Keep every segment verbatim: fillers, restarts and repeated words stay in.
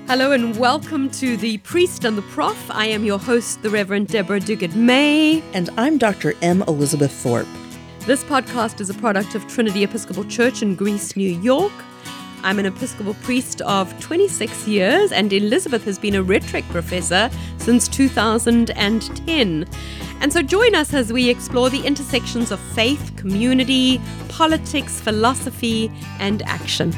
Hello and welcome to The Priest and the Prof. I am your host, the Reverend Deborah Duguid-May. And I'm Doctor M. Elizabeth Thorpe. This podcast is a product of Trinity Episcopal Church in Greece, New York. I'm an Episcopal priest of twenty-six years, and Elizabeth has been a rhetoric professor since two thousand ten. And so join us as we explore the intersections of faith, community, politics, philosophy, and action.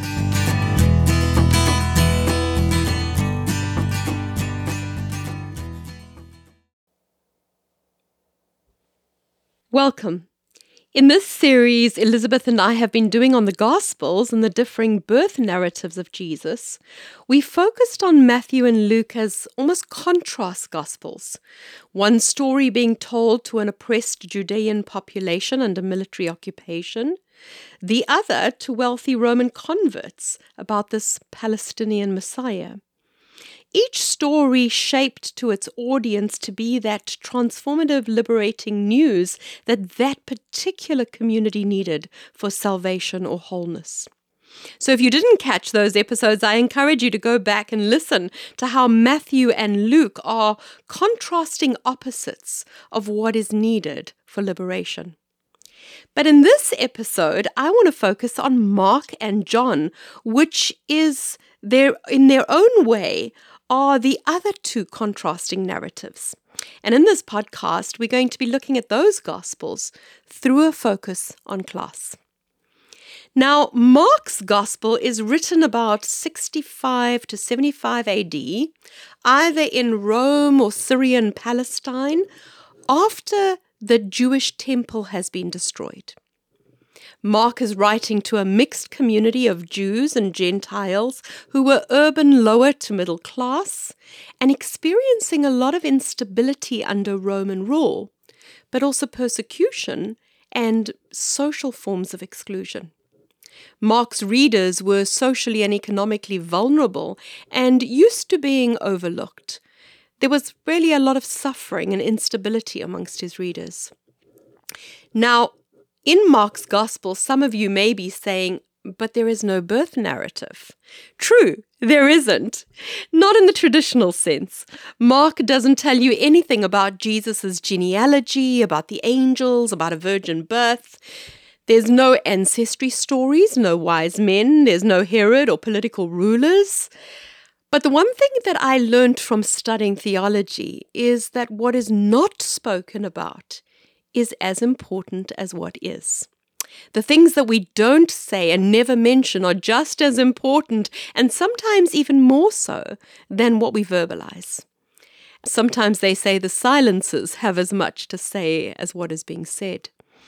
Welcome. In this series, Elizabeth and I have been doing on the Gospels and the differing birth narratives of Jesus. We focused on Matthew and Luke as almost contrast Gospels, one story being told to an oppressed Judean population under military occupation, the other to wealthy Roman converts about this Palestinian Messiah. Each story shaped to its audience to be that transformative, liberating news that that particular community needed for salvation or wholeness. So if you didn't catch those episodes, I encourage you to go back and listen to how Matthew and Luke are contrasting opposites of what is needed for liberation. But in this episode, I want to focus on Mark and John, which is their, in their own way, are the other two contrasting narratives. And in this podcast, we're going to be looking at those Gospels through a focus on class. Now, Mark's Gospel is written about sixty-five to seventy-five A D, either in Rome or Syrian Palestine, after the Jewish temple has been destroyed. Mark is writing to a mixed community of Jews and Gentiles who were urban lower to middle class and experiencing a lot of instability under Roman rule, but also persecution and social forms of exclusion. Mark's readers were socially and economically vulnerable and used to being overlooked. There was really a lot of suffering and instability amongst his readers. Now, in Mark's Gospel, some of you may be saying, but there is no birth narrative. True, there isn't. Not in the traditional sense. Mark doesn't tell you anything about Jesus' genealogy, about the angels, about a virgin birth. There's no ancestry stories, no wise men, there's no Herod or political rulers. But the one thing that I learned from studying theology is that what is not spoken about is as important as what is. The things that we don't say and never mention are just as important, and sometimes even more so than what we verbalize. Sometimes they say the silences have as much to say as what is being said.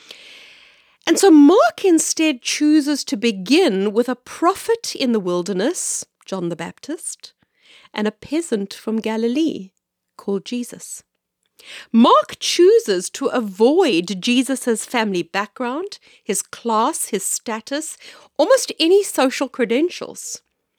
And so Mark instead chooses to begin with a prophet in the wilderness, John the Baptist, and a peasant from Galilee called Jesus. Mark chooses to avoid Jesus' family background, his class, his status, almost any social credentials.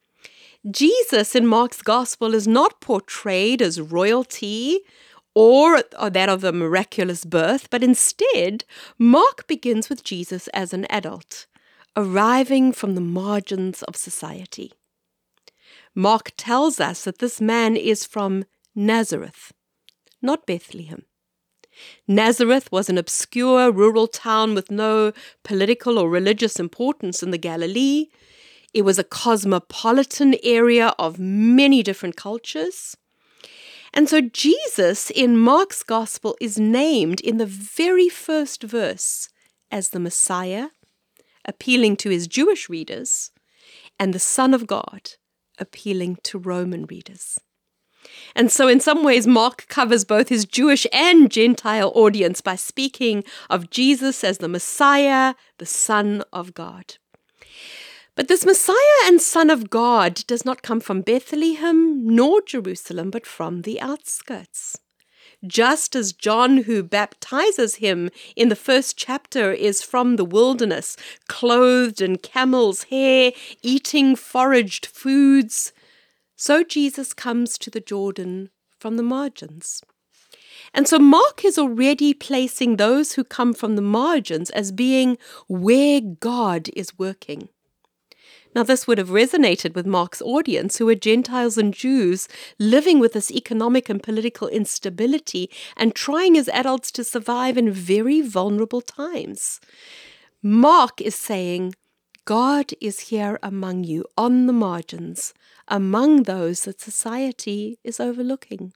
Jesus in Mark's Gospel is not portrayed as royalty or, or that of a miraculous birth, but instead, Mark begins with Jesus as an adult, arriving from the margins of society. Mark tells us that this man is from Nazareth, not Bethlehem. Nazareth was an obscure rural town with no political or religious importance in the Galilee. It was a cosmopolitan area of many different cultures. And so Jesus in Mark's Gospel is named in the very first verse as the Messiah, appealing to his Jewish readers, and the Son of God, appealing to Roman readers. And so in some ways, Mark covers both his Jewish and Gentile audience by speaking of Jesus as the Messiah, the Son of God. But this Messiah and Son of God does not come from Bethlehem nor Jerusalem, but from the outskirts. Just as John, who baptizes him in the first chapter, is from the wilderness, clothed in camel's hair, eating foraged foods, so Jesus comes to the Jordan from the margins. And so Mark is already placing those who come from the margins as being where God is working. Now, this would have resonated with Mark's audience, who were Gentiles and Jews living with this economic and political instability and trying as adults to survive in very vulnerable times. Mark is saying, God is here among you, on the margins, among those that society is overlooking.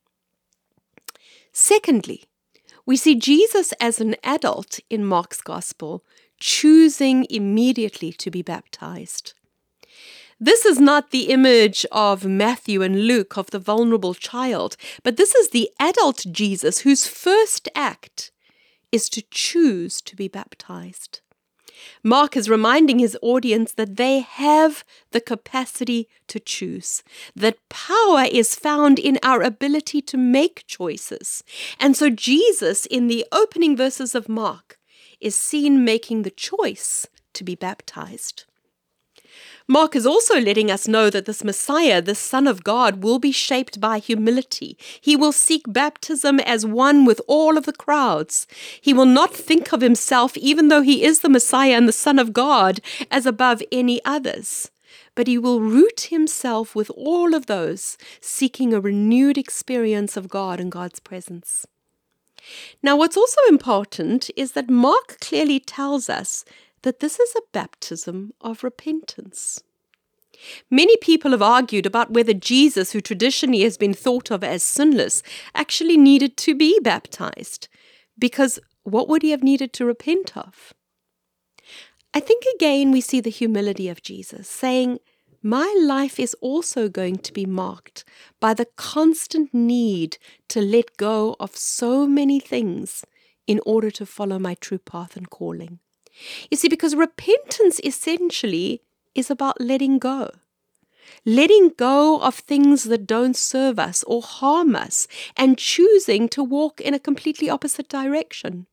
Secondly, we see Jesus as an adult in Mark's Gospel, choosing immediately to be baptized. This is not the image of Matthew and Luke of the vulnerable child, but this is the adult Jesus whose first act is to choose to be baptized. Mark is reminding his audience that they have the capacity to choose, that power is found in our ability to make choices. And so Jesus, in the opening verses of Mark, is seen making the choice to be baptized. Mark is also letting us know that this Messiah, the Son of God, will be shaped by humility. He will seek baptism as one with all of the crowds. He will not think of himself, even though he is the Messiah and the Son of God, as above any others. But he will root himself with all of those seeking a renewed experience of God and God's presence. Now, what's also important is that Mark clearly tells us that this is a baptism of repentance. Many people have argued about whether Jesus, who traditionally has been thought of as sinless, actually needed to be baptized, because what would he have needed to repent of? I think again we see the humility of Jesus, saying, my life is also going to be marked by the constant need to let go of so many things in order to follow my true path and calling. You see, because repentance essentially is about letting go. Letting go of things that don't serve us or harm us and choosing to walk in a completely opposite direction.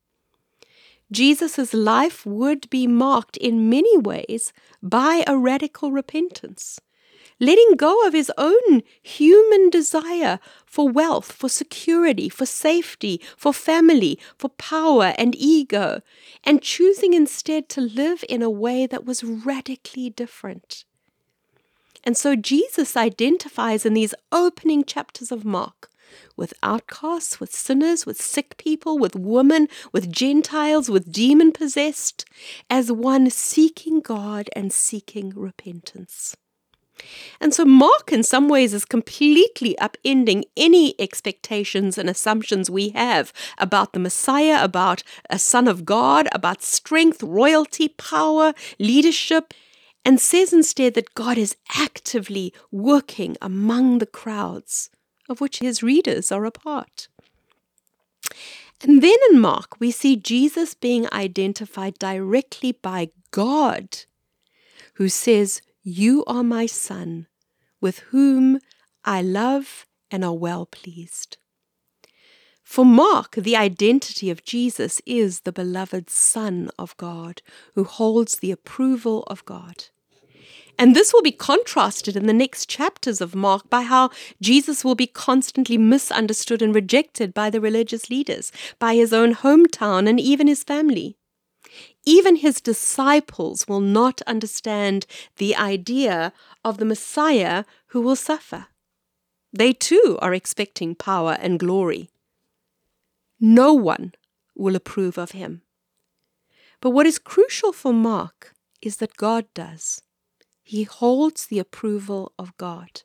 Jesus' life would be marked in many ways by a radical repentance. Letting go of his own human desire for wealth, for security, for safety, for family, for power and ego, and choosing instead to live in a way that was radically different. And so Jesus identifies in these opening chapters of Mark with outcasts, with sinners, with sick people, with women, with Gentiles, with demon-possessed, as one seeking God and seeking repentance. And so Mark, in some ways, is completely upending any expectations and assumptions we have about the Messiah, about a Son of God, about strength, royalty, power, leadership, and says instead that God is actively working among the crowds of which his readers are a part. And then in Mark, we see Jesus being identified directly by God, who says, you are my Son, with whom I love and are well pleased. For Mark, the identity of Jesus is the beloved Son of God, who holds the approval of God. And this will be contrasted in the next chapters of Mark by how Jesus will be constantly misunderstood and rejected by the religious leaders, by his own hometown and even his family. Even his disciples will not understand the idea of the Messiah who will suffer. They too are expecting power and glory. No one will approve of him. But what is crucial for Mark is that God does. He holds the approval of God.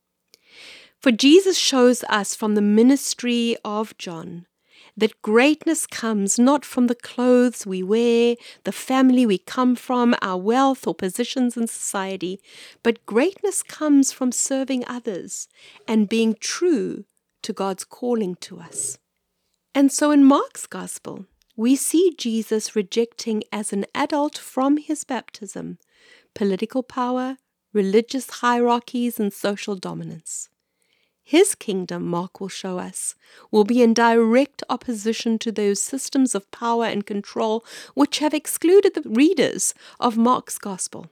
For Jesus shows us from the ministry of John that greatness comes not from the clothes we wear, the family we come from, our wealth or positions in society, but greatness comes from serving others and being true to God's calling to us. And so in Mark's Gospel, we see Jesus rejecting as an adult from his baptism political power, religious hierarchies, and social dominance. His kingdom, Mark will show us, will be in direct opposition to those systems of power and control which have excluded the readers of Mark's Gospel.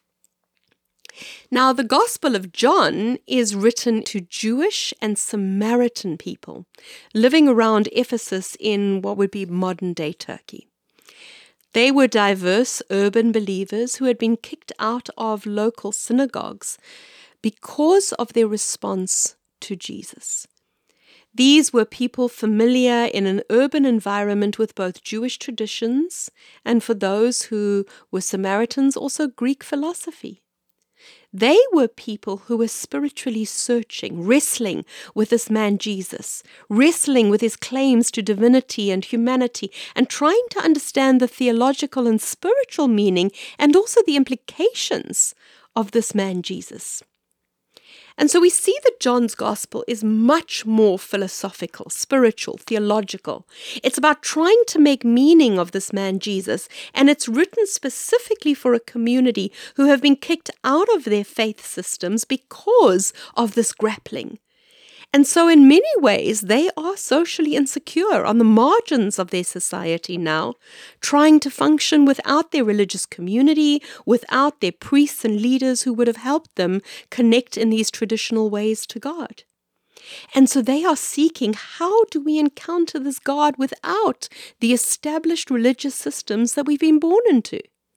Now, the Gospel of John is written to Jewish and Samaritan people living around Ephesus in what would be modern-day Turkey. They were diverse urban believers who had been kicked out of local synagogues because of their response to Jesus. These were people familiar in an urban environment with both Jewish traditions and, for those who were Samaritans, also Greek philosophy. They were people who were spiritually searching, wrestling with this man Jesus, wrestling with his claims to divinity and humanity, and trying to understand the theological and spiritual meaning and also the implications of this man Jesus. And so we see that John's gospel is much more philosophical, spiritual, theological. It's about trying to make meaning of this man Jesus, and it's written specifically for a community who have been kicked out of their faith systems because of this grappling. And so in many ways, they are socially insecure on the margins of their society now, trying to function without their religious community, without their priests and leaders who would have helped them connect in these traditional ways to God. And so they are seeking, how do we encounter this God without the established religious systems that we've been born into?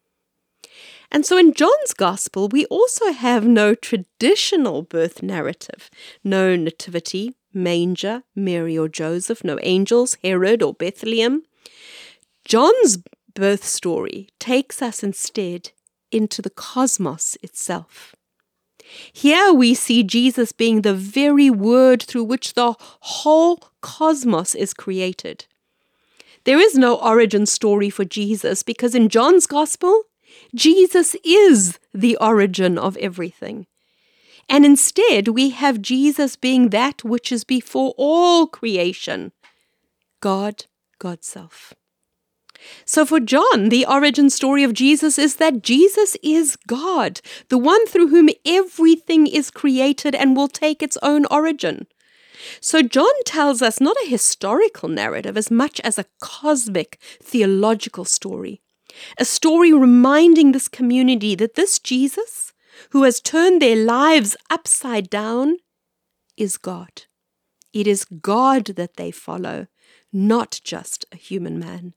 And so in John's Gospel, we also have no traditional birth narrative, no nativity, manger, Mary or Joseph, no angels, Herod or Bethlehem. John's birth story takes us instead into the cosmos itself. Here we see Jesus being the very word through which the whole cosmos is created. There is no origin story for Jesus because in John's Gospel, Jesus is the origin of everything. And instead, we have Jesus being that which is before all creation, God, God's self. So for John, the origin story of Jesus is that Jesus is God, the one through whom everything is created and will take its own origin. So John tells us not a historical narrative as much as a cosmic theological story. A story reminding this community that this Jesus, who has turned their lives upside down, is God. It is God that they follow, not just a human man.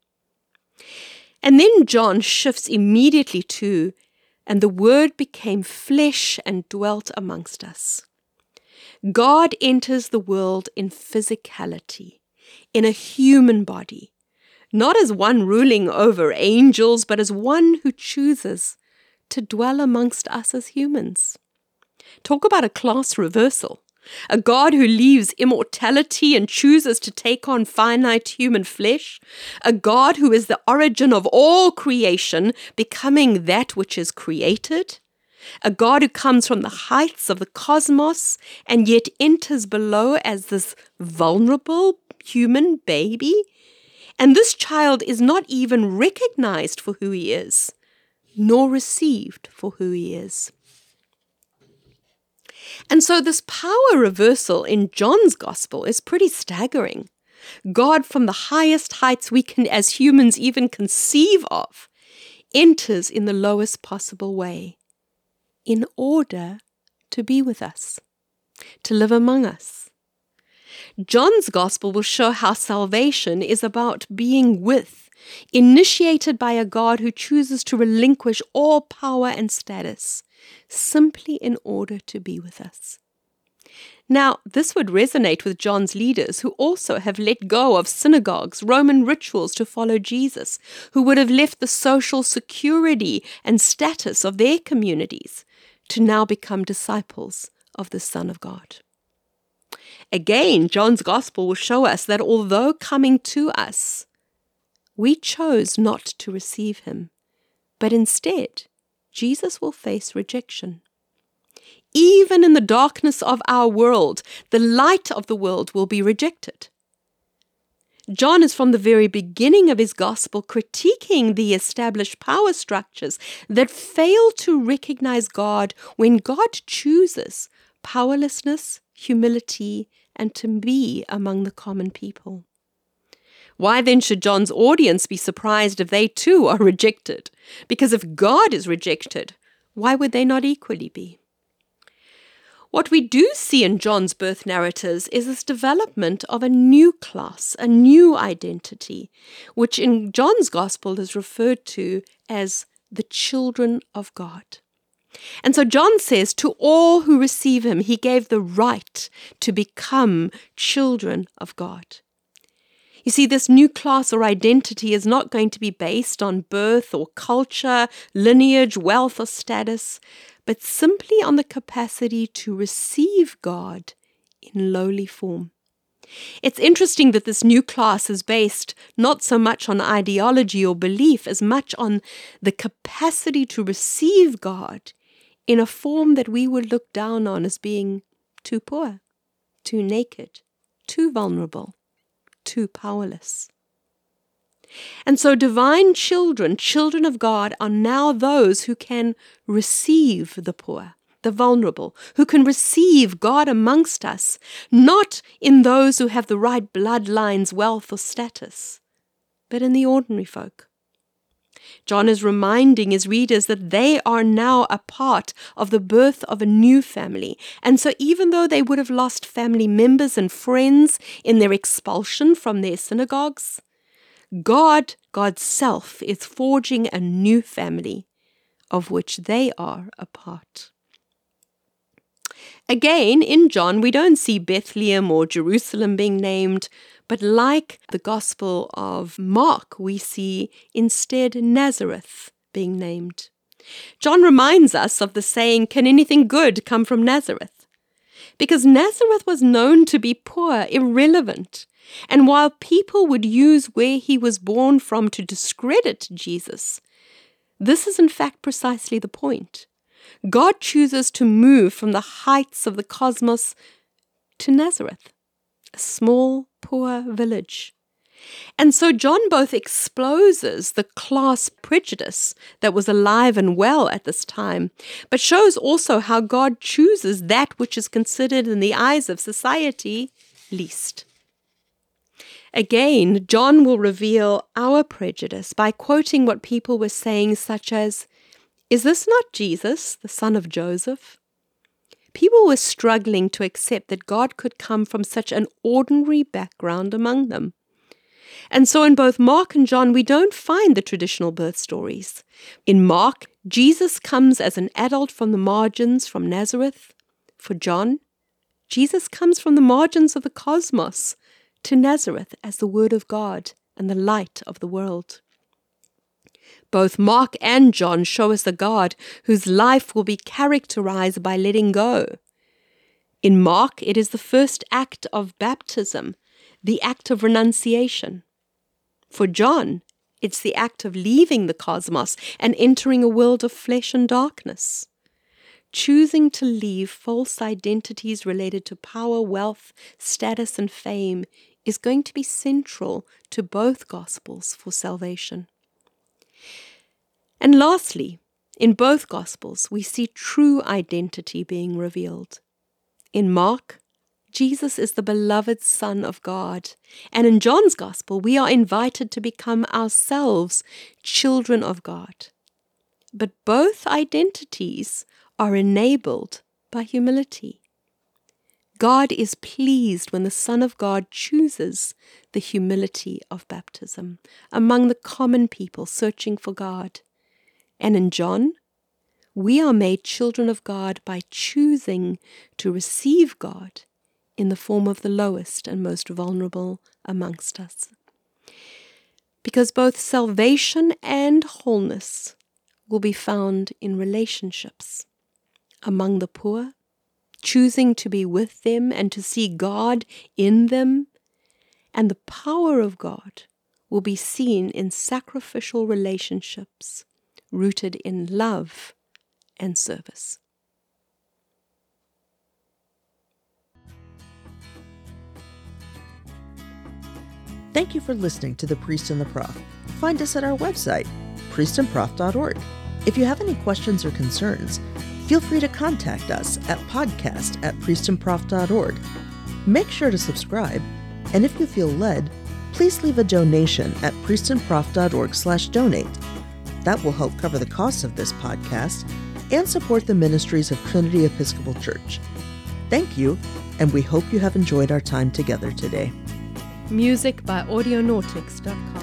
And then John shifts immediately to, and the Word became flesh and dwelt amongst us. God enters the world in physicality, in a human body. Not as one ruling over angels, but as one who chooses to dwell amongst us as humans. Talk about a class reversal. A God who leaves immortality and chooses to take on finite human flesh. A God who is the origin of all creation, becoming that which is created. A God who comes from the heights of the cosmos and yet enters below as this vulnerable human baby. And this child is not even recognized for who he is, nor received for who he is. And so this power reversal in John's Gospel is pretty staggering. God from the highest heights we can as humans even conceive of enters in the lowest possible way in order to be with us, to live among us. John's Gospel will show how salvation is about being with, initiated by a God who chooses to relinquish all power and status, simply in order to be with us. Now, this would resonate with John's leaders who also have let go of synagogues, Roman rituals to follow Jesus, who would have left the social security and status of their communities to now become disciples of the Son of God. Again, John's Gospel will show us that although coming to us, we chose not to receive him, but instead, Jesus will face rejection. Even in the darkness of our world, the light of the world will be rejected. John is from the very beginning of his gospel critiquing the established power structures that fail to recognize God when God chooses powerlessness, humility, and to be among the common people. Why then should John's audience be surprised if they too are rejected? Because if God is rejected, why would they not equally be? What we do see in John's birth narratives is this development of a new class, a new identity, which in John's Gospel is referred to as the children of God. And so John says, to all who receive him, he gave the right to become children of God. You see, this new class or identity is not going to be based on birth or culture, lineage, wealth or status, but simply on the capacity to receive God in lowly form. It's interesting that this new class is based not so much on ideology or belief as much on the capacity to receive God in a form that we would look down on as being too poor, too naked, too vulnerable, too powerless. And so divine children, children of God, are now those who can receive the poor, the vulnerable, who can receive God amongst us, not in those who have the right bloodlines, wealth, or status, but in the ordinary folk. John is reminding his readers that they are now a part of the birth of a new family. And so even though they would have lost family members and friends in their expulsion from their synagogues, God, God's self, is forging a new family of which they are a part. Again, in John, we don't see Bethlehem or Jerusalem being named, but like the Gospel of Mark, we see instead Nazareth being named. John reminds us of the saying, "Can anything good come from Nazareth?" Because Nazareth was known to be poor, irrelevant, and while people would use where he was born from to discredit Jesus, this is in fact precisely the point. God chooses to move from the heights of the cosmos to Nazareth, a small, poor village. And so John both exposes the class prejudice that was alive and well at this time, but shows also how God chooses that which is considered in the eyes of society least. Again, John will reveal our prejudice by quoting what people were saying, such as, "Is this not Jesus, the son of Joseph?" People were struggling to accept that God could come from such an ordinary background among them. And so in both Mark and John, we don't find the traditional birth stories. In Mark, Jesus comes as an adult from the margins from Nazareth. For John, Jesus comes from the margins of the cosmos to Nazareth as the Word of God and the light of the world. Both Mark and John show us a God whose life will be characterized by letting go. In Mark, it is the first act of baptism, the act of renunciation. For John, it's the act of leaving the cosmos and entering a world of flesh and darkness. Choosing to leave false identities related to power, wealth, status, and fame is going to be central to both Gospels for salvation. And lastly, in both Gospels, we see true identity being revealed. In Mark, Jesus is the beloved Son of God, and in John's Gospel, we are invited to become ourselves children of God. But both identities are enabled by humility. God is pleased when the Son of God chooses the humility of baptism among the common people searching for God. And in John, we are made children of God by choosing to receive God in the form of the lowest and most vulnerable amongst us. Because both salvation and wholeness will be found in relationships among the poor, choosing to be with them and to see God in them, and the power of God will be seen in sacrificial relationships rooted in love and service. Thank you for listening to The Priest and the Prof. Find us at our website, priest and prof dot org. If you have any questions or concerns, feel free to contact us at podcast at priest and prof dot org. Make sure to subscribe, and if you feel led, please leave a donation at priest and prof dot org slash donate. That will help cover the costs of this podcast and support the ministries of Trinity Episcopal Church. Thank you, and we hope you have enjoyed our time together today. Music by audionautics dot com.